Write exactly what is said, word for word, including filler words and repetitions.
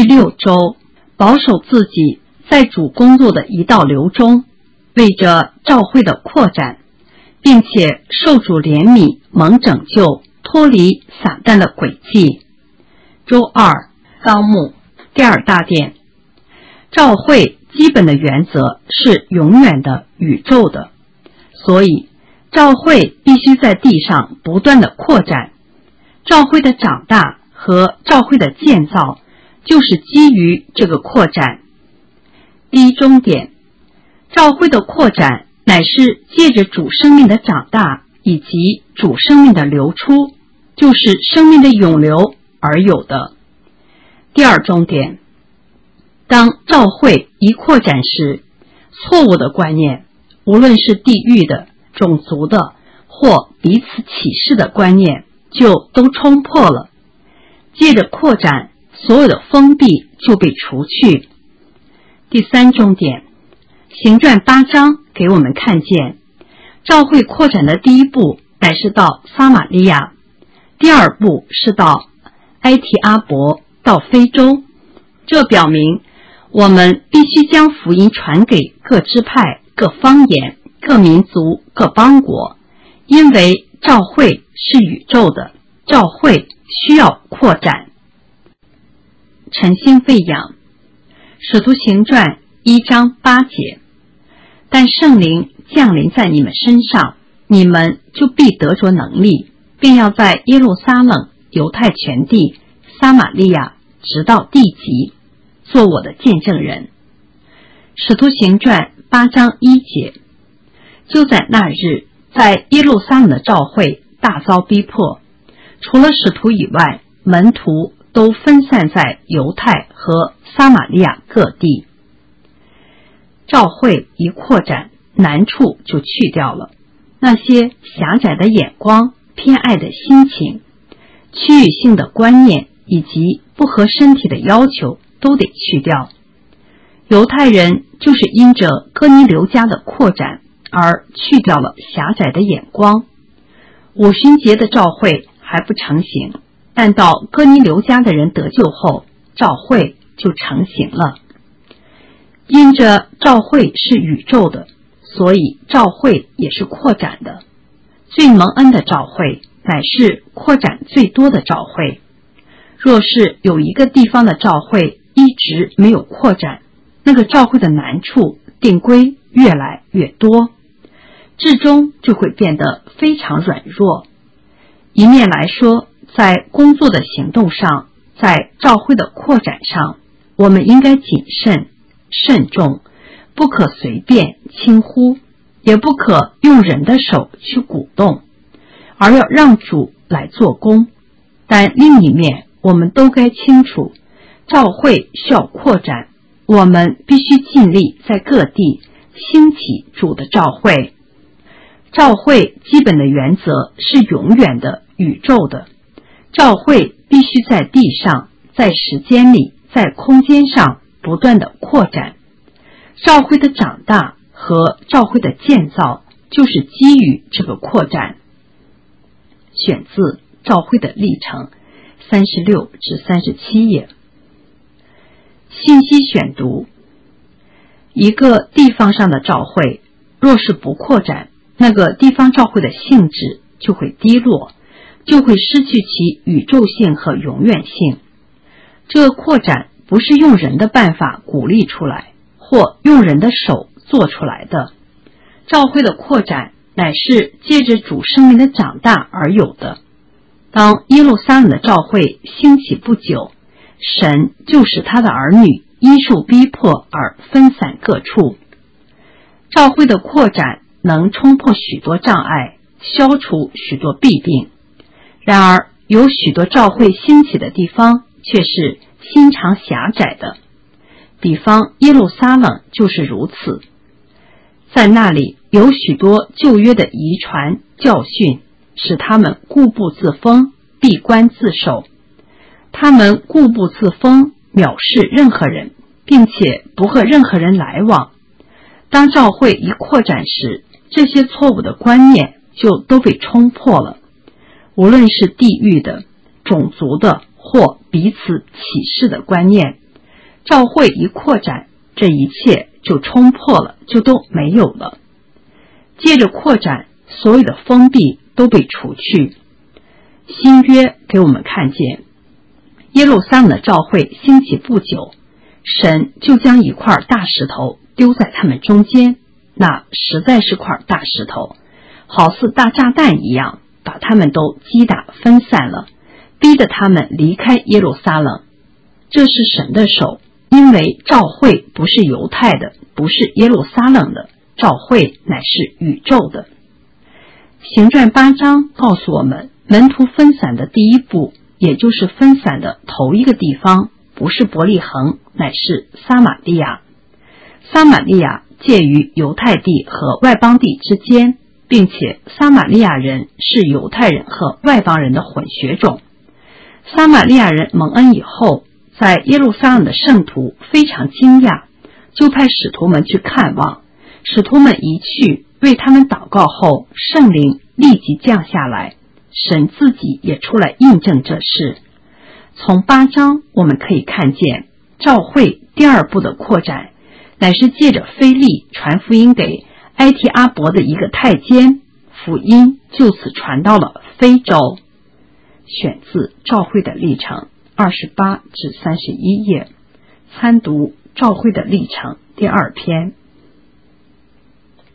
六周，保守自己在主工作的一道流中，为着教会的扩展，并且受主怜悯蒙拯救，脱离撒旦的诡计。周二，纲目第二大点，教会基本的原则是永远的、宇宙的，所以教会必须在地上不断的扩展。教会的长大和教会的建造就是基于这个扩展。第一中点，教会的扩展乃是借着主生命的长大以及主生命的流出，就是生命的涌流而有的。第二中点，当教会一扩展时，错误的观念，无论是地域的、种族的或彼此歧视的观念，就都冲破了。借着扩展，所有的封闭就被除去。第三中点，行传八章给我们看见，教会扩展的第一步乃是到撒玛利亚，第二步是到埃提阿伯，到非洲。这表明我们必须将福音传给各支派、各方言、各民族、各邦国，因为教会是宇宙的，教会需要扩展。诚心喂养，使徒行传一章八节，但圣灵降临在你们身上，你们就必得着能力，并要在耶路撒冷、犹太全地、撒玛利亚直到地极，做我的见证人。使徒行传八章一节，就在那日，在耶路撒冷的教会大遭逼迫，除了使徒以外，门徒都分散在犹太和撒玛利亚各地。教会一扩展，难处就去掉了，那些狭窄的眼光、偏爱的心情、区域性的观念以及不合身体的要求都得去掉。犹太人就是因着哥尼流家的扩展而去掉了狭窄的眼光。五旬节的教会还不成形，但到哥尼流家的人得救后，教会就成形了。因着教会是宇宙的，所以教会也是扩展的。最蒙恩的教会乃是扩展最多的教会。若是有一个地方的教会一直没有扩展，那个教会的难处定规越来越多，至终就会变得非常软弱。一面来说，在工作的行动上，在教会的扩展上，我们应该谨慎慎重，不可随便轻忽，也不可用人的手去鼓动，而要让主来做工。但另一面，我们都该清楚，教会需要扩展，我们必须尽力在各地兴起主的教会。教会基本的原则是永远的、宇宙的。教会必须在地上、在时间里、在空间上不断的扩展。教会的长大和教会的建造就是基于这个扩展。选自教会的历程三十六至三十七页。信息选读，一个地方上的教会若是不扩展，那个地方教会的性质就会低落，就会失去其宇宙性和永远性。这个扩展不是用人的办法鼓励出来，或用人的手做出来的。教会的扩展乃是借着主生命的长大而有的。当耶路撒冷的教会兴起不久，神就使他的儿女因受逼迫而分散各处。教会的扩展能冲破许多障碍，消除许多弊病。然而有许多教会兴起的地方却是心肠狭窄的，比方耶路撒冷就是如此。在那里有许多旧约的遗传教训，使他们固步自封，闭关自守。他们固步自封，藐视任何人，并且不和任何人来往。当教会一扩展时，这些错误的观念就都被冲破了，无论是地域的、种族的或彼此歧视的观念， 教会一扩展，这一切就冲破了，就都没有了。借着扩展，所有的封闭都被除去。新约给我们看见，耶路撒冷的教会兴起不久，神就将一块大石头丢在他们中间，那实在是块大石头，好似大炸弹一样，把他们都击打分散了，逼得他们离开耶路撒冷。这是神的手，因为教会不是犹太的，不是耶路撒冷的，教会乃是宇宙的。行传八章告诉我们，门徒分散的第一步，也就是分散的头一个地方，不是伯利恒，乃是撒玛利亚。撒玛利亚介于犹太地和外邦地之间，并且撒玛利亚人是犹太人和外邦人的混血种。撒玛利亚人蒙恩以后，在耶路撒冷的圣徒非常惊讶，就派使徒们去看望。使徒们一去，为他们祷告后，圣灵立即降下来，神自己也出来印证这事。从八章我们可以看见，教会第二步的扩展乃是借着腓利传福音给埃提阿伯的一个太监，福音就此传到了非洲。选自教会的历程二十八至三十一页，参读教会的历程第二篇。